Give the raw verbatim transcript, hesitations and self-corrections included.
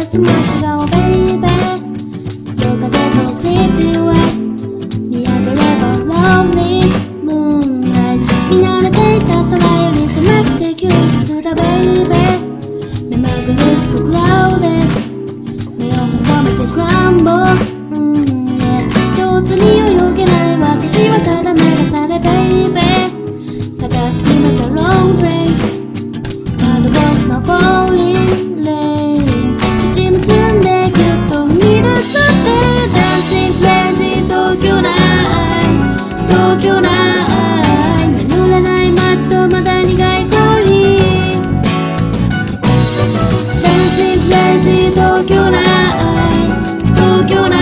スマシ顔ベイベー夜風とシティライト見上げればローリームーンライト見慣れていた空より狭くて窮屈だベイベー目まぐるしくクラウデッ目を細めてスクランブル上手に泳げない私はただ流されベイベー片付きまたロングレイン窓越しのボーリングレイン口結んでギュッと踏み出すってダンシングクレイジー東京ナイ東京ナイ眠れない街とまだ苦い恋ダンシングクレイジー東京ナイ東京ナイ